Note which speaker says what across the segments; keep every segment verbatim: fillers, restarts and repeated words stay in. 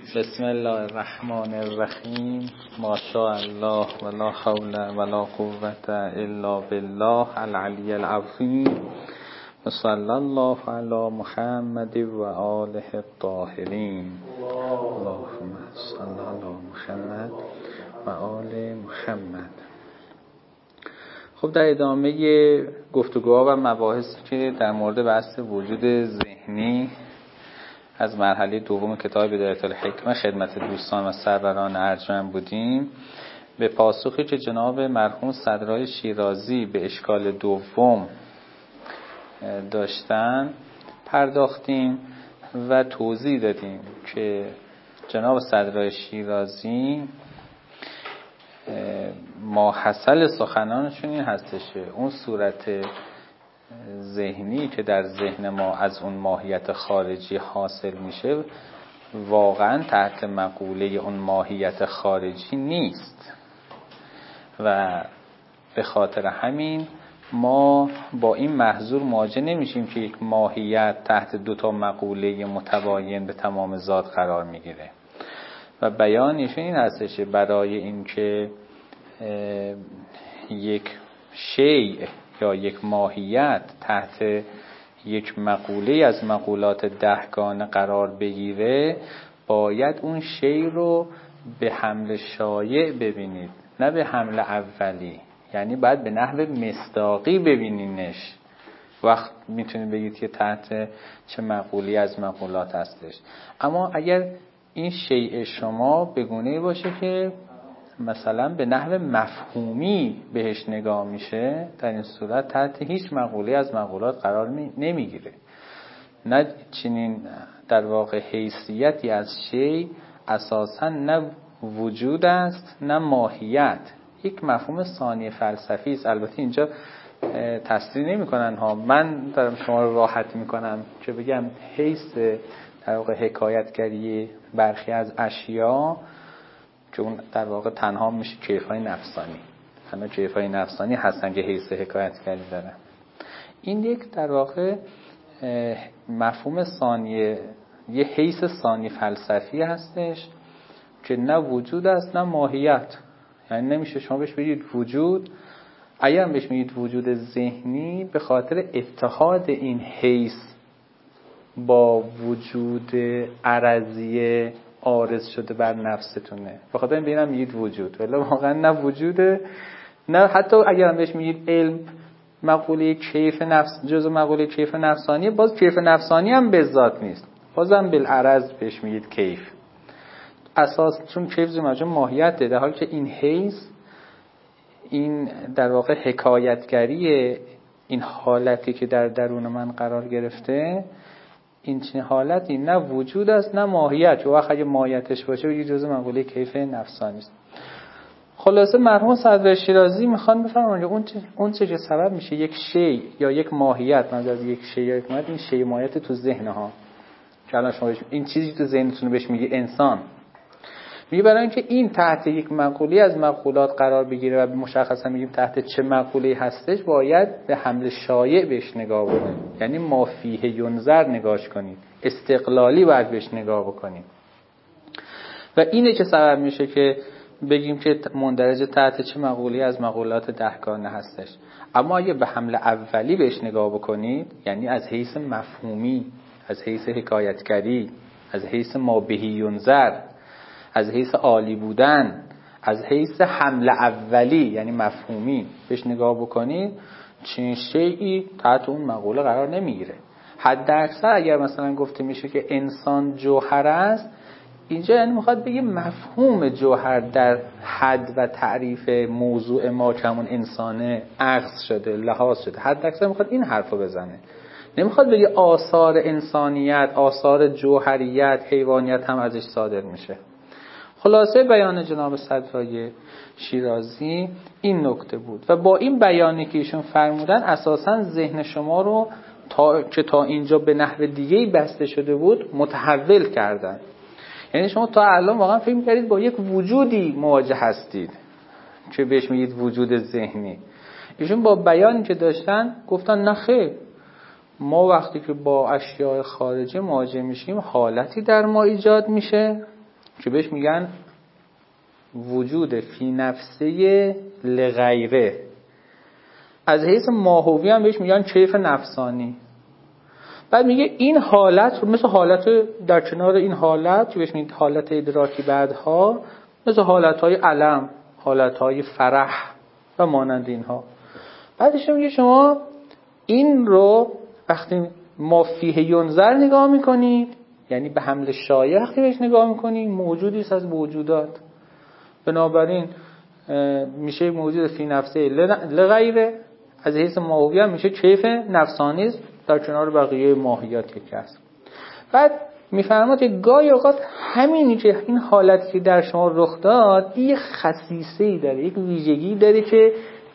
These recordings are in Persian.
Speaker 1: بسم الله الرحمن الرحیم. ما شاء الله ولا حول ولا قوة الا بالله العلی العظیم. صلی الله علی محمد و آله الطاهرین. اللهم صل علی محمد و آل محمد. خب در ادامه گفتگوها و مباحثی که در مورد بحث وجود ذهنی از مرحله دوم کتاب بدایت الحکمه خدمت دوستان و سروران ارجمند بودیم، به پاسخی که جناب مرحوم صدرای شیرازی به اشکال دوم داشتن پرداختیم و توضیح دادیم که جناب صدرای شیرازی ماحصل سخنانشون این هستش که اون صورت ذهنی که در ذهن ما از اون ماهیت خارجی حاصل میشه واقعا تحت مقوله اون ماهیت خارجی نیست و به خاطر همین ما با این محظور مواجه نمیشیم که یک ماهیت تحت دو تا مقوله متباین به تمام ذات قرار میگیره. و بیانش این هستش برای اینکه یک شیء یا یک ماهیت تحت یک مقوله از مقولات دهگانه قرار بگیره، باید اون شیء رو به حمل شایع ببینید، نه به حمل اولی. یعنی باید به نحو مصداقی ببینینش، وقت میتونید بگید که تحت چه مقولی از مقولات هستش. اما اگر این شیء شما به گونه‌ای باشه که مثلا به نحو مفهومی بهش نگاه میشه، در این صورت تحت هیچ مقوله از مقولات قرار نمیگیره. نه چنین در واقع حیثیتی از شیء اساسا نه وجود است نه ماهیت، یک مفهوم ثانی فلسفی است. البته اینجا تصریح نمی کنن ها، من دارم شما رو راحت میکنم که بگم حیث در واقع حکایتگری برخی از اشیاء که اون در واقع تنها میشه کیفای نفسانی، تنها کیفای نفسانی هستن که حیث حکایتگری دارن. این یک در واقع مفهوم ثانی، یه حیث ثانی فلسفی هستش که نه وجود است نه ماهیت. یعنی نمیشه شما بهش بگید وجود. اگر بهش میگید وجود ذهنی، به خاطر اتحاد این حیث با وجود عرضی عارض شده بر نفستونه، به خاطر این بینم میگید وجود، ولی واقعا نه وجوده نه. حتی اگر هم بهش میگید علم، مقوله کیف نفس جزء مقوله کیف نفسانی، باز کیف نفسانی هم به ذات نیست، بازم بالعرض بهش میگید کیف. اساس چون کیف زمجه ماهیته، در حالی که این حیث، این در واقع حکایتگری این حالتی که در درون من قرار گرفته، این چنین حالتی نه وجود است نه ماهیت. و وقت اگه ماهیتش باشه بگید جزء مقوله کیف نفسانی است. خلاصه مرحوم صدر شیرازی میخوان بفرمایند اون چه اون چه که سبب میشه یک شیء یا یک ماهیت، من از یک شیء یا یک ماهیت، این شیء ماهیت تو ذهن ها که الان شما این چیزی تو ذهنتون بهش میگی انسان، میگه برای اینکه این تحت یک مقوله از مقولات قرار بگیره و مشخصا میگیم تحت چه مقوله هستش، باید به حمل شایع بهش نگاه بکنید. یعنی ما فیه ینظر نگاهش کنید، استقلالی باید بهش نگاه بکنید. و اینه که سبب میشه که بگیم که مندرج تحت چه مقوله از مقولات دهگانه هستش. اما اگه به حمل اولی بهش نگاه بکنید، یعنی از حیث مفهومی، از حیث حکایتگری، از حیث ما بهی ینظر، از حیث عالی بودن، از حیث حمل اولی یعنی مفهومی بهش نگاه بکنید، چنین شیئی تحت اون مقوله قرار نمیگیره. حد اکثر اگر مثلا گفته میشه که انسان جوهر است، اینجا یعنی میخواد بگه مفهوم جوهر در حد و تعریف موضوع ما که همون انسانه اخذ شده، لحاظ شده. حد اکثر میخواد این حرفو بزنه، نمیخواد بگه آثار انسانیت، آثار جوهریت، حیوانیت هم ازش صادر میشه. خلاصه بیان جناب صدرای شیرازی این نکته بود و با این بیانی که ایشون فرمودن اساساً ذهن شما رو تا که تا اینجا به نحو دیگه‌ای بسته شده بود متحول کردن. یعنی شما تا الان واقعا فکر می‌کردید با یک وجودی مواجه هستید که بهش میگید وجود ذهنی. ایشون با بیانی که داشتن گفتن نه خیر، ما وقتی که با اشیاء خارجی مواجه میشیم حالتی در ما ایجاد میشه که بهش میگن وجود فی نفسه لغیره. از حیث ماهوی هم بهش میگن کیف نفسانی. بعد میگه این حالت مثل حالت در کنار این حالت که بهش میگن حالت ادراکی بعدها، مثل حالتهای علم، حالتهای فرح و مانند اینها. بعدش میگه شما این رو وقتی ما فیه ینظر نگاه میکنید، یعنی به حمل شایع وقتی بهش نگاه میکنید، موجودی است از موجودات، بنابراین میشه موجود فی نفسه لغیره. از حیث ماهوی هم میشه کیف نفسانی است در کنار بقیه ماهیاتی که هست. بعد میفرماد که گاهی اوقات همینی که این حالتی که در شما رخ داد یک خصیصه‌ای داره، یک ویژگی داره که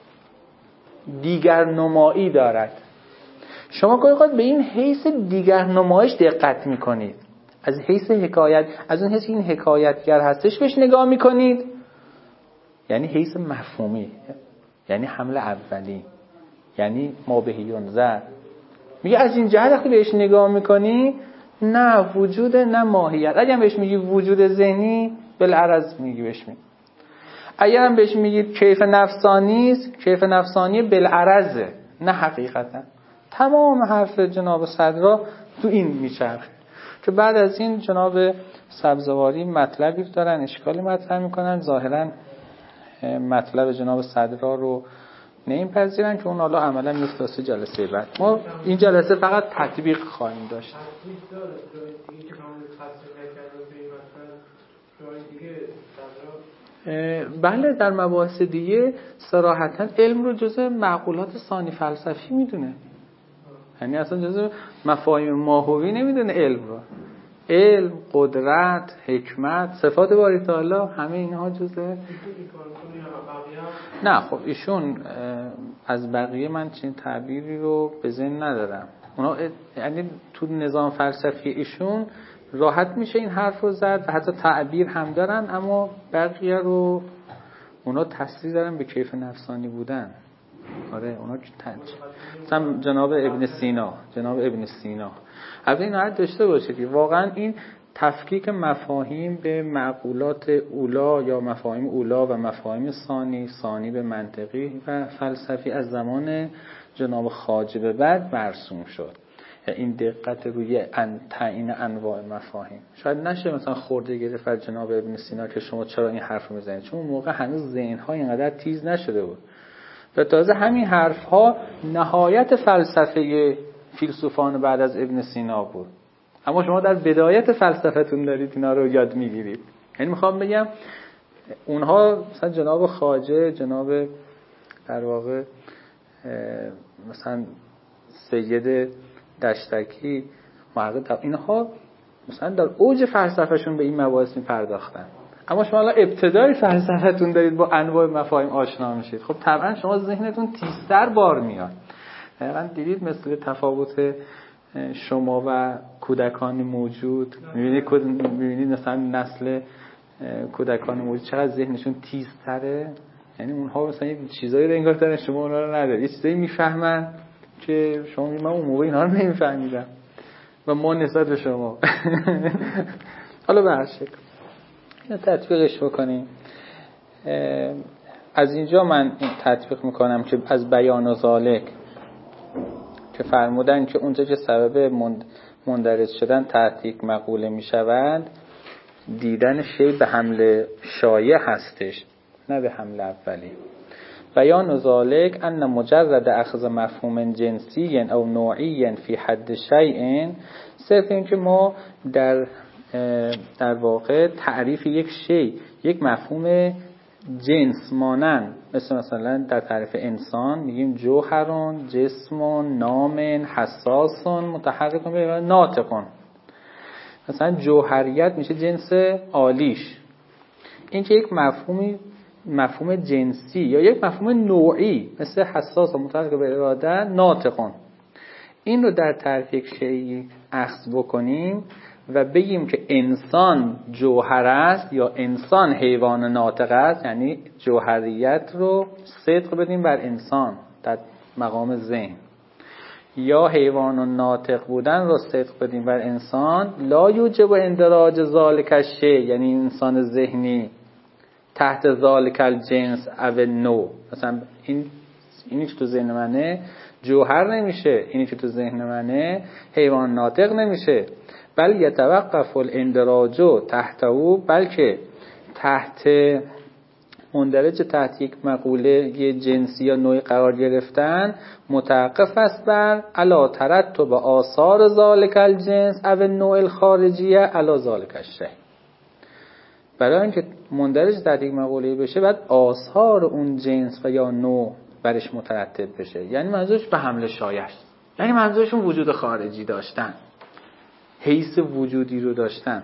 Speaker 1: دیگر نمایی دارد. شما گاهی اوقات به این حیث دیگر نمایش دقت میکنید، از حیث حکایت، از اون حیث این حکایتگر هستش بهش نگاه میکنید، یعنی حیث مفهومی، یعنی حمل اولی، یعنی ما به ینظر. میگه از این جهت وقتی بهش نگاه میکنی نه وجود نه ماهیت. اگه بهش میگی وجود ذهنی بالعرض میگی بهش میگی، اگه هم بهش میگی کیف نفسانی است، کیف نفسانی بالعرضه نه حقیقتا. تمام حرف جناب صدرا تو این میچرخه که بعد از این جناب سبزواری مطلبی دارن اشکالی مطرح میکنن، ظاهرا مطلب جناب صدرا رو نمیپذیرن که اون حالا عملا میفته جلسه بعد. ما این جلسه فقط تطبیق خواهیم داشت. بله در مباحث دیگه صراحتا علم رو جزء معقولات ثانی فلسفی میدونه، یعنی اصلا جزء مفاهیم ماهوی نمیدونه علم رو. علم، قدرت، حکمت، صفات باری تعالی، همه اینها جزء. نه خب ایشون از بقیه من چنین تعبیری رو به ذهن ندارم. اونا یعنی تو نظام فلسفی ایشون راحت میشه این حرف رو زد و حتی تعبیر هم دارن، اما بقیه رو اونا تصریح دارن به کیف نفسانی بودن. آره اونا مثلا جناب ابن سینا، جناب ابن سینا از این حد داشته باشید که واقعا این تفکیک مفاهیم به معقولات اولا یا مفاهیم اولا و مفاهیم ثانی، ثانی به منطقی و فلسفی از زمان جناب خواجه به بعد مرسوم شد. این دقت روی ان تعیین انواع مفاهیم شاید نشه مثلا خورده گرفت از جناب ابن سینا که شما چرا این حرف رو میزنید، چون اون موقع هنوز ذهن‌ها اینقدر تیز نشده بود و تازه همین حرف‌ها نهایت فلسفه فیلسوفان بعد از ابن سینا بود، اما شما در بدایت فلسفتون دارید اینا رو یاد میگیرید. یعنی میخوام بگم اونها مثلا جناب خواجه، جناب در واقع مثلا سید دشتکی، محقق، اینها مثلا در اوج فلسفهشون به این مباحث میپرداختن، اما شما الان ابتدای فلسفتون دارید با انواع مفاهیم آشنا میشید. خب طبعا شما ذهنتون تیزتر بار میاد. واقعا دیدید مثل تفاوت شما و کودکان موجود، میبینید میبینید مثلا نسل کودکان موجود چقدر ذهنشون تیزتره، یعنی اونها مثلا یه چیزایی رو انگار دارن شما اونها رو ندارید، یه چیزایی میفهمن که شما من اون موقع اینها رو نمیفهمیدم و ما نسبت به شما. حالا به هر شکل اینو تطبیقش بکنیم. از اینجا من تطبیق میکنم که از بیان و ذالک که فرمودن که اونجا که سبب مندرج شدن تحقیق مقوله میشوند، دیدن شی به حمل شایع هستش نه به حمل اولی. بیان و ذالک ان مجرد اخذ مفهوم جنسی او نوعی فی حد شیء، صرف این که ما در در واقع تعریف یک شی، یک مفهوم جنس مانند، مثل مثلا در تعریف انسان میگیم جوهرون، جسمون، نامن، حساسون، متحرکون و ناطقون. مثلا جوهریت میشه جنس عالیش. این که یک مفهومی مفهوم جنسی یا یک مفهوم نوعی مثل حساس و متحرک به اراده، ناطقون، این رو در تعریف یک شیء اخذ بکنیم و بگیم که انسان جوهر است یا انسان حیوان ناطق است، یعنی جوهریت رو صدق بدیم بر انسان در مقام ذهن، یا حیوان و ناطق بودن رو صدق بدیم بر انسان، لا یوجب اندراج ذالک الشیء، یعنی انسان ذهنی، تحت ذالک الجنس او نوع. مثلا این اینی که تو ذهن منه جوهر نمیشه، اینی که تو ذهن منه حیوان ناطق نمیشه. بل یتوقف الاندراج تحت او، بلکه تحت مندرج تحت یک مقوله یه جنسی یا نوعی قرار گرفتن متوقف است بر علا ترتب آثار ذالک الجنس او النوع الخارجیه علا ذالک الشیء. برای اینکه مندرج تحت یک مقوله بشه بعد آثار اون جنس و یا نوع برش مترتب بشه. یعنی منظورش به حمل شایع، یعنی منظورشون وجود خارجی داشتن، حیث وجودی رو داشتن.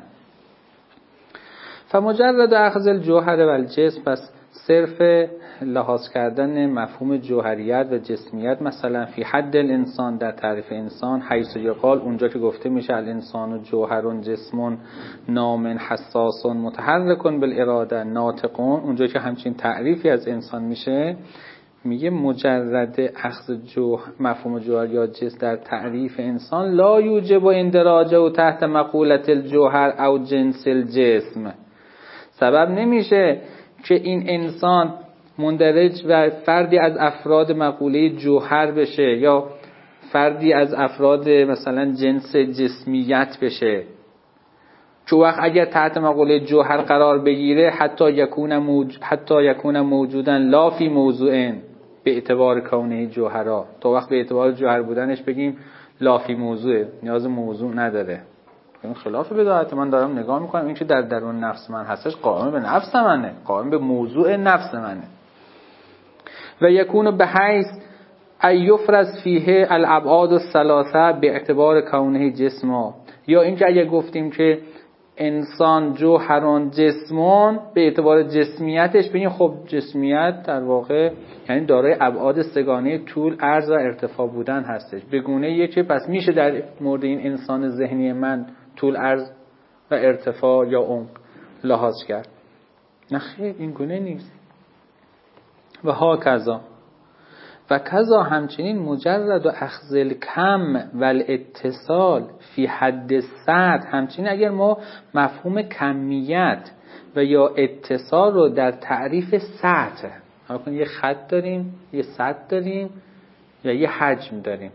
Speaker 1: فمجرد اخذ الجوهر و الجسم، پس صرف لحاظ کردن مفهوم جوهریت و جسمیت مثلا فی حد الانسان، در تعریف انسان، حیث یقال، اونجا که گفته میشه الانسان و جوهر جسم نام حساس متحرک بالاراده ناطقون، اونجا که همچین تعریفی از انسان میشه، میگه مجرد اخذ جوهر، مفهوم جوهر یا جسم در تعریف انسان، لا یوجب اندراجه و تحت مقولت الجوهر او جنس الجسم، سبب نمیشه که این انسان مندرج و فردی از افراد مقوله جوهر بشه یا فردی از افراد مثلا جنس جسمیت بشه. چون وقت اگر تحت مقوله جوهر قرار بگیره حتی یکون موج... حتی یکون موجودن لا فی موضوعن به اعتبار کونه جوهرا، تا وقت به اعتبار جوهر بودنش بگیم لا فی موضوع، نیاز موضوع نداره. این خلاف بداهت. من دارم نگاه میکنم این که در درون نفس من هستش قائم به نفس منه، قائم به موضوع نفس منه. و یکون به حیث ایفرز فیه الابعاد الثلاثه به اعتبار کونه جسم، یا اینکه اگه گفتیم که انسان جوهران جسمون به اعتبار جسمیتش ببینیم خب جسمیت در واقع یعنی دارای ابعاد سگانه طول، عرض و ارتفاع بودن هستش. به گونه یکی پس میشه در مورد این انسان ذهنی من طول، عرض و ارتفاع یا عمق لحاظ کرد. نه خیر، این گونه نیست. و ها کذا و کذا همچنین مجرد و اخذ الکم و الاتصال فی حد سطح، همچنین اگر ما مفهوم کمیت و یا اتصال رو در تعریف سطح، همون یه خط داریم، یه سطح داریم یا یه حجم داریم،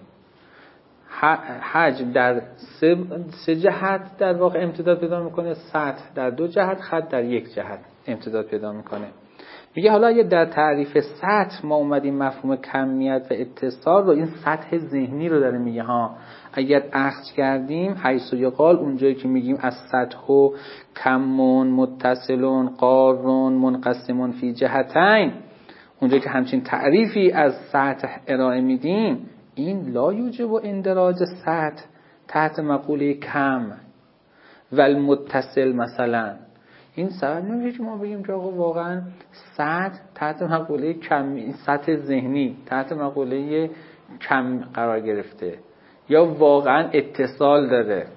Speaker 1: حجم در سه, سه جهت در واقع امتداد پیدا میکنه، سطح در دو جهت، خط در یک جهت امتداد پیدا میکنه. میگه حالا اگه در تعریف سطح ما اومدیم مفهوم کمیت و اتصال رو، این سطح ذهنی رو داره میگه ها، اگر اخذ کردیم حیث یقال، اونجایی که میگیم از سطح و کمون متصلون قارون منقسمون فی جهتین، اونجایی که همچین تعریفی از سطح ارائه میدیم، این لا یوجب و اندراج سطح تحت مقوله کم و المتصل مثلا، این سبب نمیشه که ما بگیم که آقا واقعا سطح تحت مقوله کم، سطح ذهنی تحت مقوله کم قرار گرفته یا واقعا اتصال داره.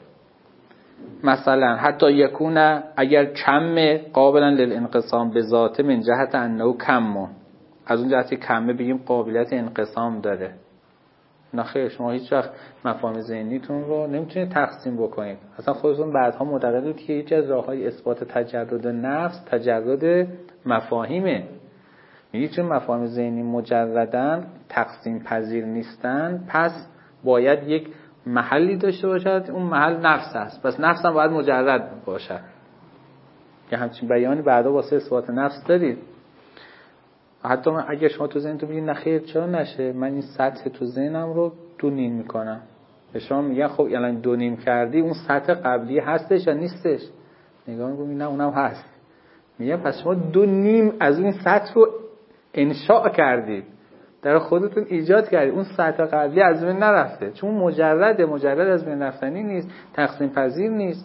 Speaker 1: مثلا حتی یکون اگر کم قابلا للانقسام به ذات من جهت انه کمون، از اون جهتی کمه بگیم قابلیت انقسام داره. نه خیر، شما هیچ وقت مفاهیم ذهنیتون رو نمیتونید تقسیم بکنید. اصلا خودتون بعدها معتقدید که یکی از راههای اثبات تجرد نفس تجرد مفاهیمه. میگید چون مفاهیم ذهنی مجردن تقسیم پذیر نیستن، پس باید یک محلی داشته باشد، اون محل نفس است، پس نفس هم باید مجرد باشد. که همچین بیانی بعدا واسه اثبات نفس دارید. حتی اگه شما تو ذهن تو بگید نخیر چرا نشه، من این سطح تو ذهنم رو دو نیم میکنم، به شما میگن خب الان دو نیم کردی، اون سطح قبلی هستش یا نیستش؟ نگاه میکنی نه اونم هست. میگن پس شما دو نیم از این سطح رو انشاء کردید، در خودتون ایجاد کردید، اون سطح قبلی از بین نرفته، چون مجرد مجرد از بین رفتنی نیست، تقسیم پذیر نیست.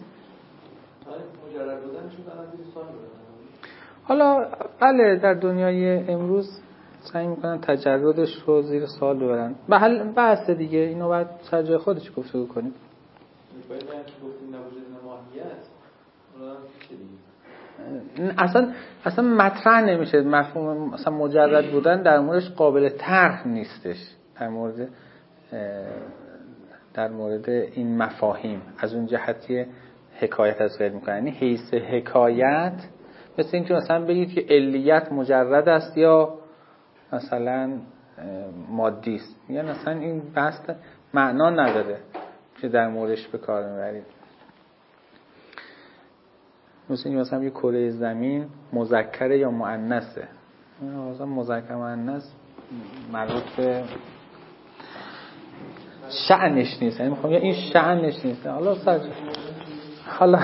Speaker 2: مجرد بودن چون الان دیگه سوال
Speaker 1: حالا بله در دنیای امروز سعی میکنن تجردش رو زیر سوال ببرن. به حل بحث دیگه اینو بعد سر جای خودش گفتگو کنیم.
Speaker 2: باید که گفتیم نوجود ماهیت
Speaker 1: اصلا اصلا مطرح نمیشه مفهوم مثلا مجرد بودن در موردش قابل طرح نیستش، در مورد در مورد این مفاهیم از اون جهتی حکایت از غیر میکنن. یعنی حیث حکایت مثل اینکه مثلا بگید که علیت مجرد است یا مثلا مادی است، یا مثلا این بحث معنا نداره که در موردش به کار میبرید. مثل اینکه مثلا یه کره زمین مذکره یا مؤنثه، مثلا مذکر مؤنث مربوط به شأنش نیست، یعنی میخوام یا این شأنش نیست. حالا سر حالا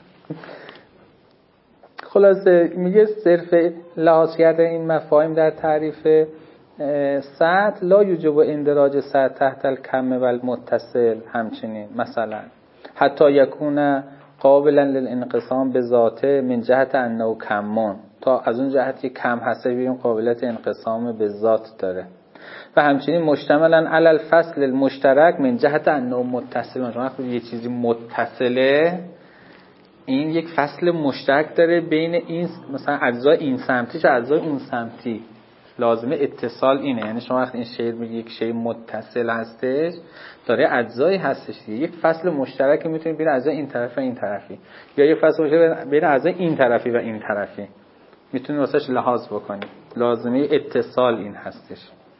Speaker 1: خلاصه میگه صرف لحاظ کردن این مفاهیم در تعریف سطح لا یوجب اندراج سطح تحت الکم و المتصل. همچنین مثلا حتی یکون قابلا للانقسام به ذاته من جهت انه کمون، تا از اون جهتی کم هسته ببینیم قابلیت انقسام به ذات داره. و همچنین مشتملا علی الفصل المشترک من جهت انه متصل. وقتی یه چیزی متصله این یک فصل مشترک داره بین این مثلا اجزای این سمتی و اجزای اون سمتی. لازمه اتصال اینه، یعنی شما وقتی این شی میگی یک شی متصل هستش داره اجزایی هستش دیگه، یک فصل مشترک میتونه بین اجزای این طرف و این طرفی، یا یک فصل مشترک بین اجزای این طرفی و این طرفی میتونید واسش لحاظ بکنید. لازمه اتصال این هستش.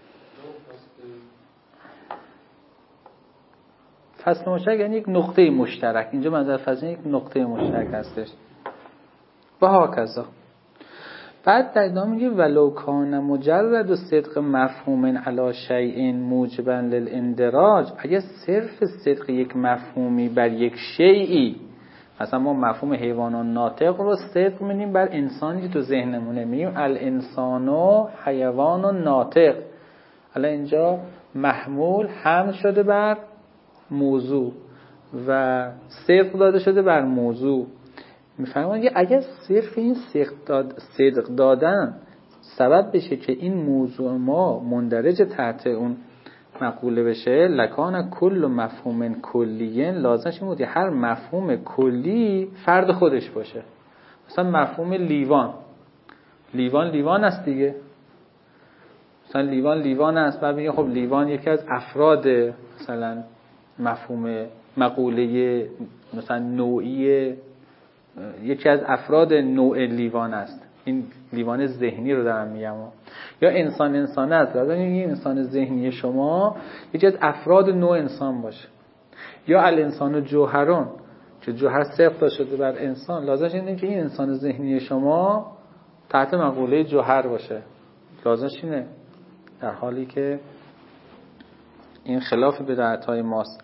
Speaker 1: فصل مشترک یعنی یک نقطه مشترک، اینجا منظور فصل یک نقطه مشترک هستش. و هاکذا. بعد در ادامه میگه ولو کان مجرد و صدق مفهوم علی شیء موجبا للاندراج. اگه صرف صدق یک مفهومی بر یک شیئی، مثلا ما مفهوم حیوان و ناطق رو صدق می‌بینیم بر انسانی تو ذهنمونه، میگیم الانسان و حیوان و ناطق. حالا اینجا محمول حمل شده بر موضوع و صدق داده شده بر موضوع. میفهمید اگر صرف این صدق, داد، صدق دادن سبب بشه که این موضوع ما مندرج تحت اون مقوله بشه، لکان کل مفهوم کلیه، لازمش این بود که هر مفهوم کلی فرد خودش باشه. مثلا مفهوم لیوان، لیوان لیوان است دیگه، مثلا لیوان لیوان است، بعد میگه خب لیوان یکی از افراد مثلا مفهوم مقوله مثلا نوعی، یکی از افراد نوع لیوان است. این لیوان ذهنی رو دارم میگم. یا انسان انسان است، لازم این انسان ذهنی شما یکی از افراد نوع انسان باشه. یا الانسان جوهرون که جوهر صفت شده بر انسان، لازمش اینه که این انسان ذهنی شما تحت مقوله جوهر باشه. لازمش اینه، در حالی که این خلاف بدعت‌های ماست.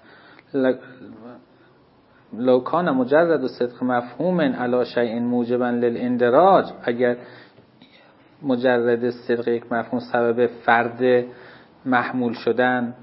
Speaker 1: لو کان مجرد و صدق مفهوم علی شیء موجبا للاندراج، اگر مجرد صدق یک مفهوم سبب فرد محمول شدن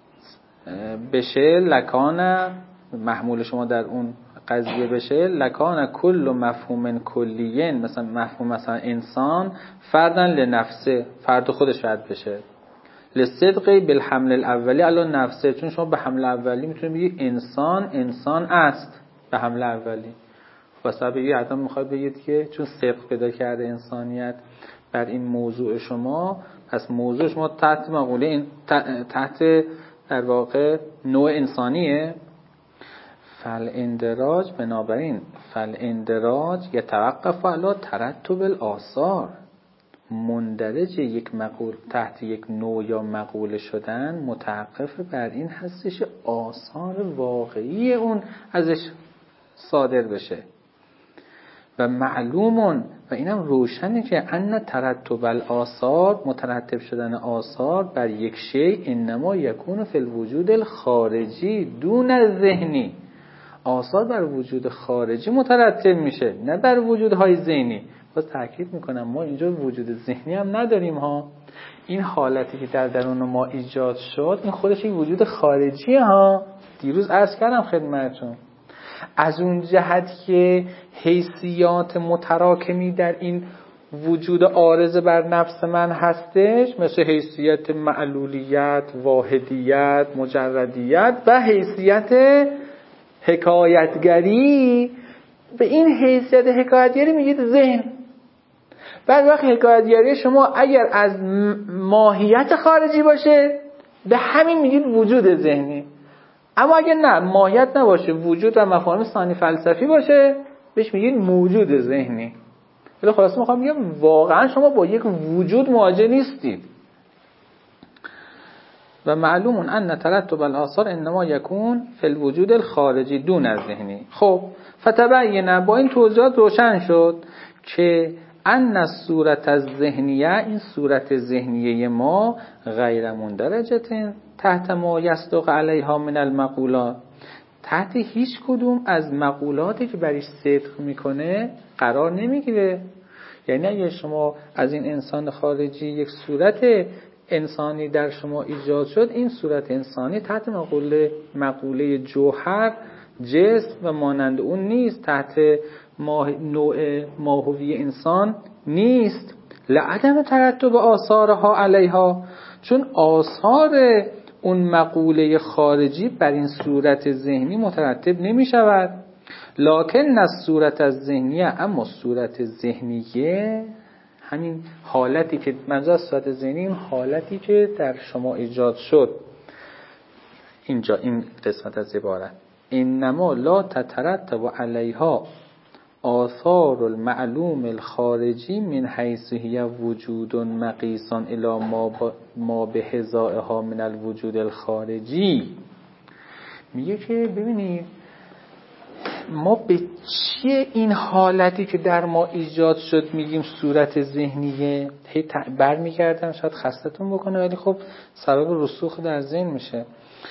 Speaker 1: بشه، لکان محمول شما در اون قضیه بشه، لکان کل مفهوم کلیین، مثلا مفهوم مثلا انسان فردن لنفسه، فرد خودش رد بشه، لصدقی بالحمل الاولی علی نفسه، چون شما به حمل اولی میتونید بگید انسان انسان است به حمل اولی. واسه بگید حتی میخواد بگید که چون صدق پیدا کرده انسانیت بر این موضوع شما، پس موضوع شما تحت مقوله این تحت در واقع نوع انسانیه. فالاندراج، بنابراین فالاندراج یتوقف علی ترتب الاثار، مندرج یک مقول تحت یک نوع یا مقوله شدن متوقف بر این هستش آثار واقعی اون ازش صادر بشه. و معلومون، و اینم روشنه که ان ترتب الاثار، مترتب شدن آثار بر یک شی، انما یکون فی الوجود الخارجی دون الذهنی، آثار بر وجود خارجی مترتب میشه نه بر وجودهای ذهنی. باز تاکید میکنم ما اینجا وجود ذهنی هم نداریم ها، این حالتی که در درون ما ایجاد شد این خودش یک وجود خارجیه ها. دیروز عرض کردم خدمتتون از اون جهت که حیثیات متراکمی در این وجود عارض بر نفس من هستش، مثل حیثیت معلولیت، واحدیت، مجردیت و حیثیت حکایتگری. به این حیثیت حکایتگری میگید ذهن. بعد وقت حکایتگری شما اگر از ماهیت خارجی باشه به همین میگید وجود ذهنی. اما اگه نه ماهیت نباشه، وجود و مفاهیم ثانی فلسفی باشه، بهش میگید موجود ذهنی. ولی خلاصه میخوام بگم واقعا شما با یک وجود مواجه نیستید. و معلوم ان ترتب الاثار انما یکون فی الوجود الخارجی دون الذهنی. خب فتبین، با این توضیحات روشن شد که ان الصورت الذهنیه، این صورت ذهنیه ما غیر مندرجه تحت ما یصدق علیها من المقولات، تحت هیچ کدوم از مقولاتی که برش صدق میکنه قرار نمیگیره. یعنی اگه شما از این انسان خارجی یک صورت انسانی در شما ایجاد شد، این صورت انسانی تحت مقوله مقوله جوهر، جسم و مانند اون نیست، تحت ماه نوع ماهوی انسان نیست. لعدم ترتب آثارها علیها، چون آثار اون مقوله خارجی بر این صورت ذهنی مترتب نمی شود. لکن از صورت از ذهنیه، اما صورت ذهنیه، همین حالتی که منظور از صورت ذهنی، این حالتی که در شما ایجاد شد، اینجا این قسمت از عبارت، انما لا تترتب علیها آثار المعلوم الخارجی من حیث هی وجود مقیس الی ما, ما به هزائها من الوجود الخارجی. میگه که ببینید ما به چیه این حالتی که در ما ایجاد شد میگیم صورت ذهنیه؟ هی برمیگردم شاید خستتون بکنه، ولی خب سبب رسوخ در ذهن میشه.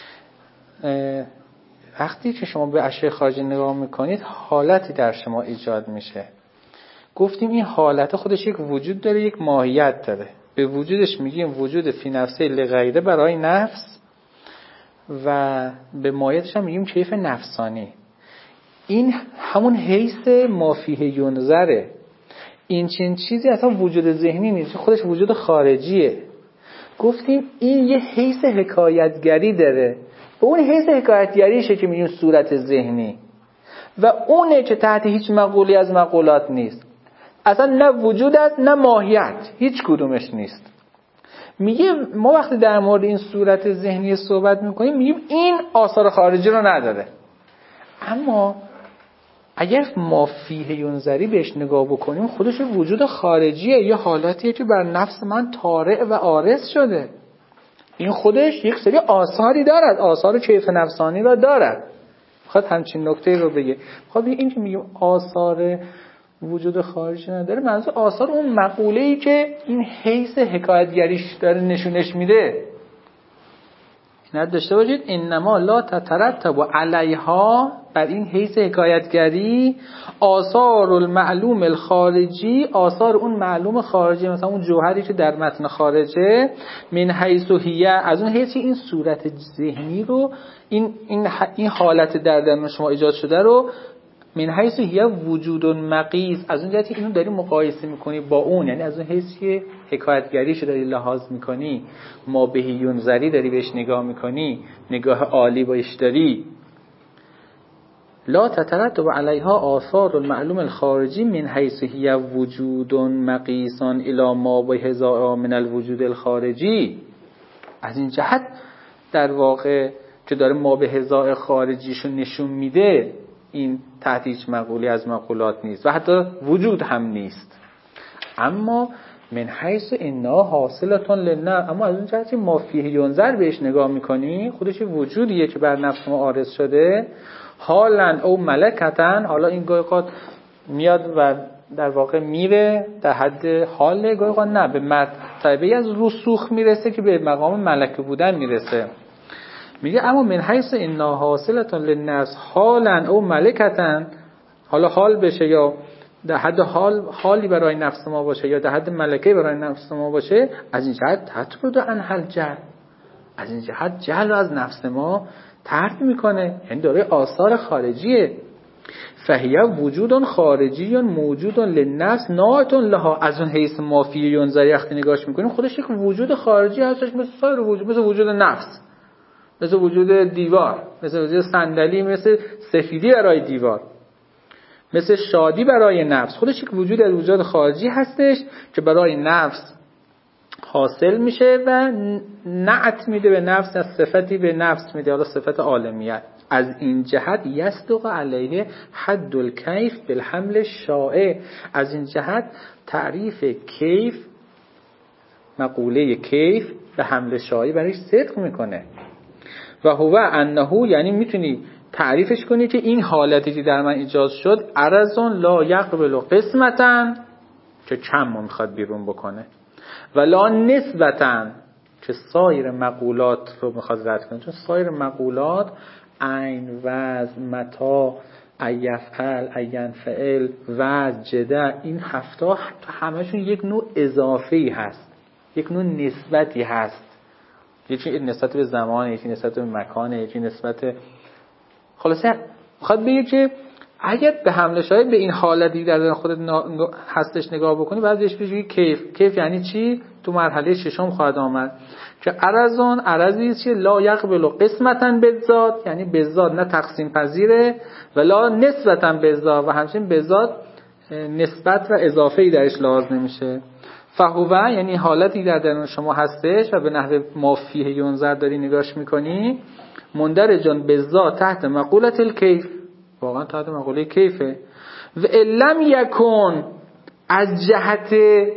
Speaker 1: وقتی که شما به اشیاء خارجی نگاه میکنید حالتی در شما ایجاد میشه. گفتیم این حالت خودش یک وجود داره، یک ماهیت داره. به وجودش میگیم وجود فی نفسه لغیره برای نفس، و به ماهیتش هم میگیم کیف نفسانی. این همون حیث مافیه ینظره. این چنین چیزی اصلا وجود ذهنی نیست، خودش وجود خارجیه. گفتیم این یه حیث حکایتگری داره، و اون حیث حکایتگریشه که میگیم صورت ذهنی، و اونه که تحت هیچ مقولی از مقولات نیست. اصلا نه وجود است نه ماهیت، هیچ کدومش نیست. میگه ما وقتی در مورد این صورت ذهنی صحبت میکنیم میگیم این آثار خارجی رو نداره. اما اگر ما فیه ینظری بهش نگاه بکنیم خودش وجود خارجیه، یه حالتیه که بر نفس من طارئ و عارض شده. این خودش یک سری آثاری دارد، آثار کیف نفسانی را دارد. میخواد همچین نکته رو بگه. میخواد بگه این که میگیم آثار وجود خارجی نداره، منظور آثار اون مقوله‌ای که این حیث حکایتگریش داره نشونش میده. اینا داشته باشید انما لا تترتب علیها، بر این حیث حکایتگری، آثار المعلوم الخارجی، آثار اون معلوم خارجی، مثلا اون جوهری که در متن خارجه، من حیث هی، از اون حیث این صورت ذهنی رو، این این این حالت در درون شما ایجاد شده رو، من حیث هی وجود مقیس، از اون جهتی اینو داری مقایسه میکنی با اون، یعنی از اون حیث که حکایتگریشو داری لحاظ میکنی، ما به ینظری داری بهش نگاه میکنی، نگاه عالی باش داری. لا تترتب علیها آثار المعلوم الخارجی من حیث هی وجود مقیس الی ما به هزائها من الوجود الخارجی. از این جهت در واقع که داره ما به هزائها خارجیشو نشون میده، این تحت هیچ مقولی از مقولات نیست و حتی وجود هم نیست. اما من حیث انا حاصلتون للنفس، اما از اون جهتی ما فیه ینظر بهش نگاه میکنی خودش وجودیه که بر نفس ما عارض شده، حالا او ملکتن، حالا این گاهی میاد و در واقع میره در حد حال، گاهی نه به مرتبه از رسوخ میرسه که به مقام ملکه بودن میرسه. میگه اما من حیث انا حاصلتون للنفس حالا او ملکتن، حالا حال بشه یا در حد حال حالی برای نفس ما باشه یا در حد ملکه برای نفس ما باشه، از این جهت تطرد عنها الجهل، از این جهت جهل از نفس ما طرد میکنه، یعنی داره آثار خارجیه. فهیه وجود خارجی موجود للنفس ناعت لها، از اون حیث مافی ینظری وقتی نگاش میکنیم خودش یک وجود خارجی هستش، مثل سایر وجود، مثل وجود نفس، مثل وجود دیوار، مثل وجود صندلی، مثل سفیدی برای دیوار، مثل شادی برای نفس. خودش یک وجود از وجود خارجی هستش که برای نفس حاصل میشه و نعت میده به نفس، از صفتی به نفس میده، حالا صفت عالمیت. از این جهت یصدق علیه حد الکیف بالحمل شائع. از این جهت تعریف کیف، مقوله کیف به حمل شائع برایش صدق میکنه. و هو انه، یعنی میتونی تعریفش کنی که این حالتی که در من ایجاد شد عرضون لا یقبل قسمتن، که کم میخواد بیرون بکنه، ولا نسبتن، که سایر مقولات رو میخواد رد کنه. چون سایر مقولات عین، وزن، متا، ایفعل، اینفعل، وزن، جده، این هفته همشون یک نوع اضافی هست، یک نوع نسبتی هست. یکی نسبت به زمان، یکی نسبت به مکان، یکی نسبت، خلاصه میخواد بگه که اگر به حمله شاید به این حالتی در خودت هستش نگاه بکنی، بعد بهش بگی کیف. کیف یعنی چی؟ تو مرحله ششم خواهد آمد که عرضون، عرضی است که لا یقبل قسمتا بالذات، یعنی بالذات نه تقسیم پذیره، ولا نسبتا بالذات، و همچنین بالذات نسبت و اضافه‌ای درش لازم نمیشه. فهو، یعنی حالتی در درون شما هستش و به نحو ما فیه ینظر داری نگاش میکنی، مندرجان بالذات تحت مقوله الکیف، واقعا تحت مقوله کیفه. و علم یکن، از جهت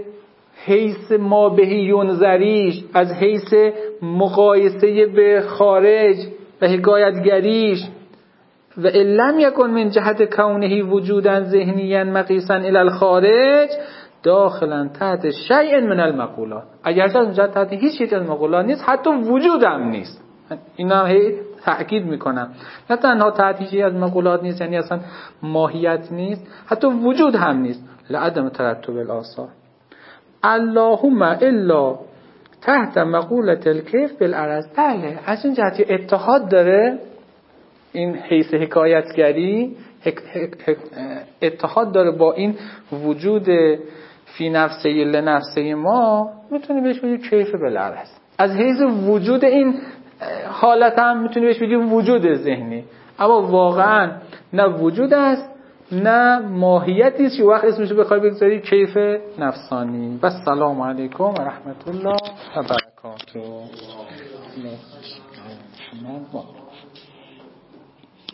Speaker 1: حیث ما بهی ینظریش، از حیث مقایسه به خارج و حکایتگریش، و علم یکن من جهت کونه وجودا ذهنیا مقیسا الی الخارج داخلا تحت شیء من المقولات. اگرچه از اونجا تحت هیچ چیز از مقولات نیست، حتی وجود هم نیست. اینا هی تأکید میکنم، نه تنها تحت هیچ از مقولات نیست، یعنی اصلا ماهیت نیست، حتی وجود هم نیست. لعدم ترتب الآثار. اللهم الا تحت مقولة الکیف بالعرض. بله، از این جهت اتحاد داره این حیث حکایتگری، اتحاد داره با این وجود فی نفسه لنفسه ما، میتونی بهش بگی کیف بالعرض. از حیث وجود این حالت هم میتونی بهش بگی وجود ذهنی، اما واقعا نه وجود است نه ماهیتی است که وقت اسمشو بخوای بگذاری کیف نفسانی. و السلام علیکم و رحمت الله و برکاته.